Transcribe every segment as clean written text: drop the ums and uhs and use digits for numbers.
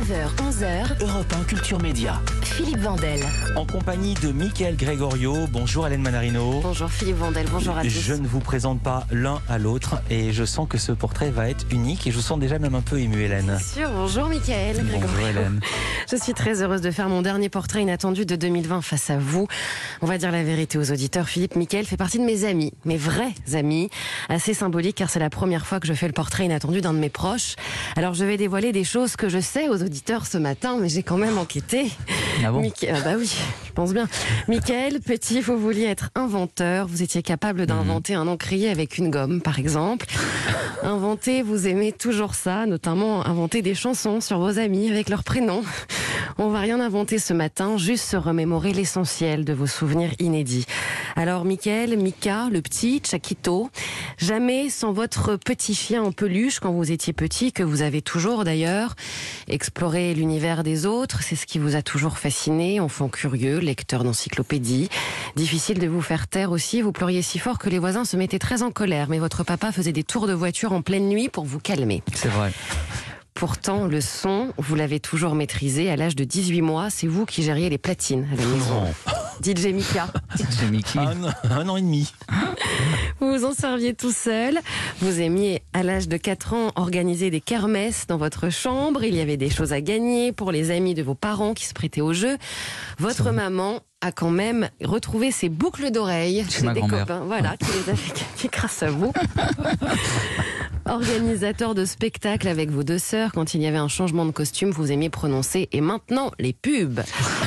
9h-11h, Europe 1 Culture Média. Philippe Vandel. En compagnie de Mickaël Gregorio. Bonjour Hélène Manarino. Bonjour Philippe Vandel, bonjour à tous. Je ne vous présente pas l'un à l'autre et je sens que ce portrait va être unique et je vous sens déjà même un peu ému, Hélène. Bien sûr, bonjour Mickaël Gregorio. Bonjour Hélène. Je suis très heureuse de faire mon dernier portrait inattendu de 2020 face à vous. On va dire la vérité aux auditeurs. Philippe, Mickaël fait partie de mes amis, mes vrais amis. Assez symbolique car c'est la première fois que je fais le portrait inattendu d'un de mes proches. Alors je vais dévoiler des choses que je sais aux auditeurs ce matin, mais j'ai quand même enquêté. Ah bon? Bah oui, je pense bien. Mickaël, petit, vous vouliez être inventeur. Vous étiez capable d'inventer un encrier avec une gomme, par exemple. Inventer, vous aimez toujours ça, notamment inventer des chansons sur vos amis avec leurs prénoms. On va rien inventer ce matin, juste se remémorer l'essentiel de vos souvenirs inédits. Alors Mickaël, Mika, le petit, Chakito, jamais sans votre petit chien en peluche quand vous étiez petit, que vous avez toujours d'ailleurs. Explorer l'univers des autres, c'est ce qui vous a toujours fasciné, enfant curieux, lecteur d'encyclopédie. Difficile de vous faire taire aussi, vous pleuriez si fort que les voisins se mettaient très en colère, mais votre papa faisait des tours de voiture en pleine nuit pour vous calmer. C'est vrai. Pourtant, le son, vous l'avez toujours maîtrisé. À l'âge de 18 mois, c'est vous qui gériez les platines à la maison. DJ Mika. DJ Mickey. Un an et demi. Vous vous en serviez tout seul. Vous aimiez, à l'âge de 4 ans, organiser des kermesses dans votre chambre. Il y avait des choses à gagner pour les amis de vos parents qui se prêtaient au jeu. Votre maman a quand même retrouvé ses boucles d'oreilles chez ma des grand-mère. copains, voilà, qui les avait gagnées grâce à vous. Organisateur de spectacles avec vos deux sœurs, quand il y avait un changement de costume, vous aimiez prononcer « et maintenant les pubs ».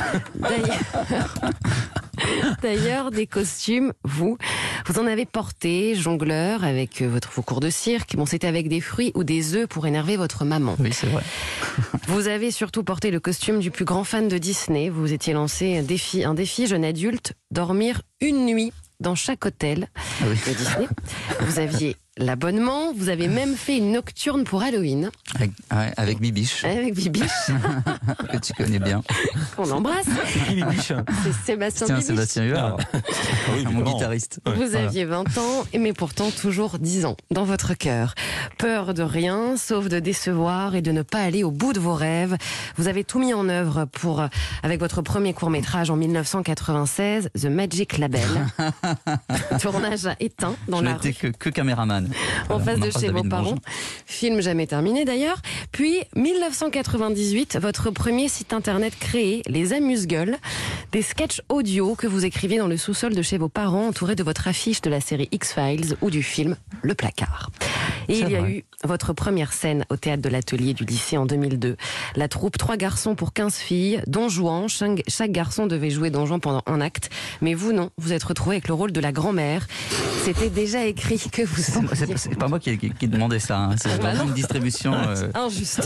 D'ailleurs, des costumes, vous en avez porté, jongleur, avec vos cours de cirque. Bon, c'était avec des fruits ou des œufs pour énerver votre maman. Oui, c'est vrai. Vous avez surtout porté le costume du plus grand fan de Disney. Vous vous étiez lancé un défi jeune adulte, dormir une nuit dans chaque hôtel de Disney. Vous aviez l'abonnement, vous avez même fait une nocturne pour Halloween. Avec Bibiche. Avec Bibiche. Que tu connais bien. On embrasse. Qui les biches? C'est Sébastien Tiens, Bibiche. Sébastien Huard. Oui, Mon guitariste. Vous aviez 20 ans, mais pourtant toujours 10 ans dans votre cœur. Peur de rien, sauf de décevoir et de ne pas aller au bout de vos rêves. Vous avez tout mis en œuvre avec votre premier court-métrage en 1996, The Magic Label. Tournage à Étain, dans Je la n'étais rue. que caméraman. En face de chez vos David parents. Bonjour. Film jamais terminé d'ailleurs. Puis 1998, votre premier site internet créé, Les Amuse-Gueules, des sketchs audio que vous écriviez dans le sous-sol de chez vos parents, entourés de votre affiche de la série X-Files ou du film Le Placard. Et il y a eu votre première scène au théâtre de l'Atelier du lycée en 2002. La troupe 3 garçons pour 15 filles, Don Juan. Chaque garçon devait jouer Don Juan pendant un acte. Mais vous, non. Vous êtes retrouvé avec le rôle de la grand-mère. C'était déjà écrit que vous C'est pas moi qui demandais ça. Hein. C'est vraiment une distribution. Injuste.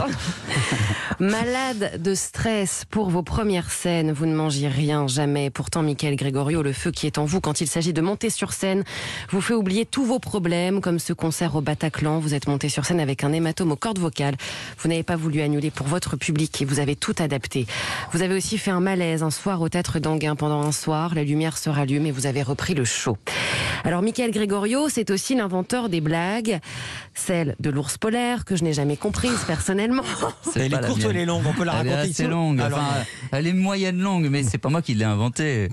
Malade de stress pour vos premières scènes, vous ne mangiez rien, jamais. Pourtant, Mickaël Gregorio, le feu qui est en vous quand il s'agit de monter sur scène, vous fait oublier tous vos problèmes, comme ce concert au Bataclan. Vous êtes monté sur scène avec un hématome aux cordes vocales. Vous n'avez pas voulu annuler pour votre public et vous avez tout adapté. Vous avez aussi fait un malaise un soir au théâtre d'Anguin. Pendant un soir, la lumière se rallume et vous avez repris le show. Alors, Mickaël Gregorio, c'est aussi l'inventeur des blagues, celle de l'ours polaire, que je n'ai jamais comprise personnellement. Elle est courte ou elle est longue? On peut la Elle est raconter assez ici. longue. Alors, Enfin, elle est moyenne longue, mais c'est pas moi qui l'ai inventée.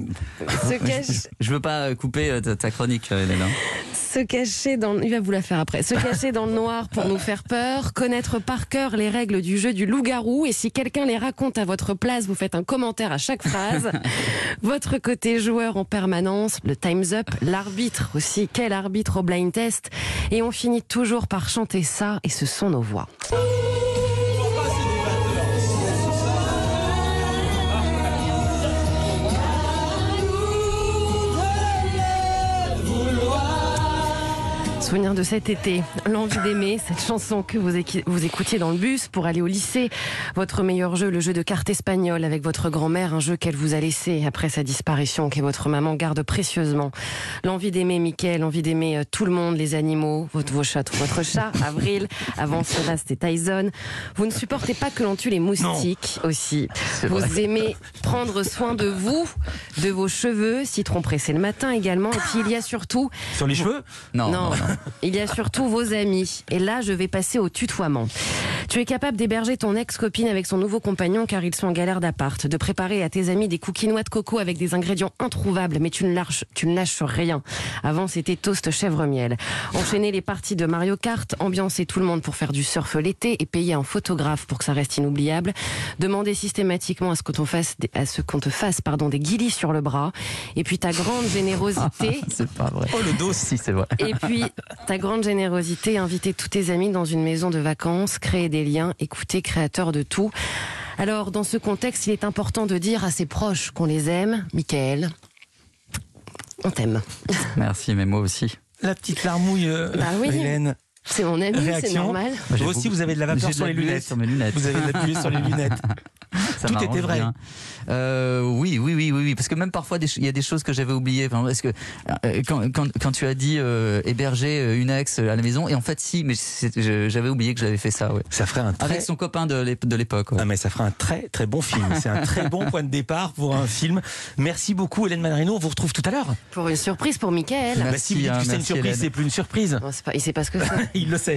Je veux pas couper ta chronique, Hélène. Se cacher dans... Il va vous la faire après. Se cacher dans le noir pour nous faire peur, connaître par cœur les règles du jeu du loup-garou, et si quelqu'un les raconte à votre place, vous faites un commentaire à chaque phrase. Votre côté joueur en permanence, le Time's Up, l'arbitre aussi, quel arbitre au blind test, et on finit toujours par chanter ça, et ce sont nos voix. Souvenir de cet été, l'envie d'aimer, cette chanson que vous écoutiez dans le bus pour aller au lycée. Votre meilleur jeu, le jeu de cartes espagnol avec votre grand-mère, un jeu qu'elle vous a laissé après sa disparition, que votre maman garde précieusement. L'envie d'aimer Mickaël, l'envie d'aimer tout le monde, les animaux, votre chat, Avril, avant cela c'était Tyson. Vous ne supportez pas que l'on tue les moustiques aussi. Vous aimez prendre soin de vous, de vos cheveux, citron pressé le matin également. Et puis il y a surtout... Sur les cheveux? Non. Il y a surtout vos amis. Et là, je vais passer au tutoiement. Tu es capable d'héberger ton ex-copine avec son nouveau compagnon car ils sont en galère d'appart, de préparer à tes amis des cookies noix de coco avec des ingrédients introuvables, mais tu ne lâches rien. Avant, c'était toast chèvre-miel. Enchaîner les parties de Mario Kart, ambiancer tout le monde pour faire du surf l'été et payer un photographe pour que ça reste inoubliable. Demander systématiquement à ce qu'on te fasse des guilis sur le bras. Et puis ta grande générosité. C'est pas vrai. Oh, le dos, Si, c'est vrai. Et puis ta grande générosité, inviter tous tes amis dans une maison de vacances, créer des liens, écouter, créateur de tout. Alors, dans ce contexte, il est important de dire à ses proches qu'on les aime. Mickaël, on t'aime. Merci, mais moi aussi. La petite larmouille, Oui. Hélène. C'est mon ami, Réaction. c'est normal. Vous aussi, vous avez de la vapeur J'ai sur les de la buée lunettes. sur mes lunettes. Vous avez de la buée sur les lunettes. Ça Tout m'arrange était vrai. bien. Oui, parce que même parfois il y a des choses que j'avais oubliées. Enfin, parce que quand tu as dit héberger une ex à la maison, et en fait si, mais j'avais oublié que j'avais fait ça. Ouais. Ça ferait un très... Avec son copain de l'époque. Ouais. Ah mais ça ferait un très très bon film. C'est un très bon point de départ pour un film. Merci beaucoup Hélène Manarino. On vous retrouve tout à l'heure. Pour une surprise pour Mickaël. Merci, Bah, si vous dites que c'est une merci, surprise, Hélène. c'est plus une surprise. Bon, il sait pas ce que c'est. Il le sait.